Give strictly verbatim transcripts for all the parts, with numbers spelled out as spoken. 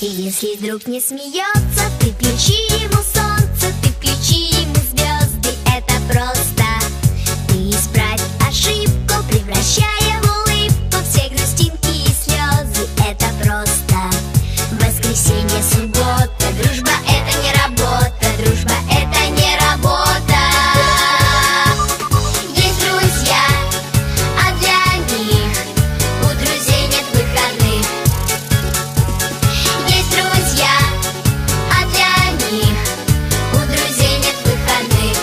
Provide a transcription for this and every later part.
И если друг не смеется, ты включи ему солнце, ты включи ему звезды. Это просто. Ты исправь ошибку, превращая в улыбку все грустинки и слезы. Это просто. Воскресенье, суббота, дружба — это не работа, дружба — это не работа. Есть друзья, а для них у друзей нет выходных. Есть друзья, а для них у друзей нет выходных.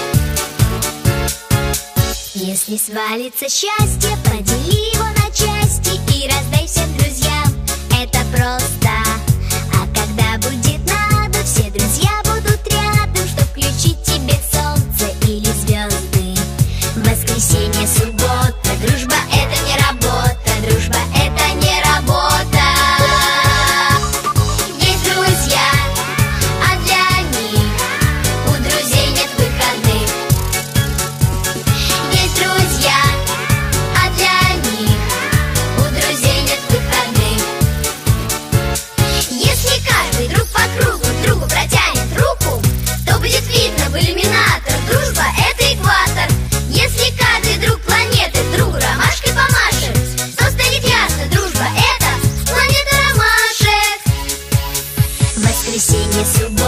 Если свалится счастье, подели его на части и раздай всем друзьям. Это просто. А когда будет надо, все друзья будут рядом, чтоб включить тебе солнце или звезды. Воскресенье, суббота, дружба — это не работа, дружба — это не работа. Есть друзья, а для них у друзей нет выходных. Есть друзья, а для них у друзей нет выходных. Если каждый друг по кругу другу протянет руку, то будет видно в иллюминатор: дружба — это экватор. Если каждый друг планеты другу ромашкой помашет, то станет ясно: дружба — это планета ромашек. Воскресенье, суббота,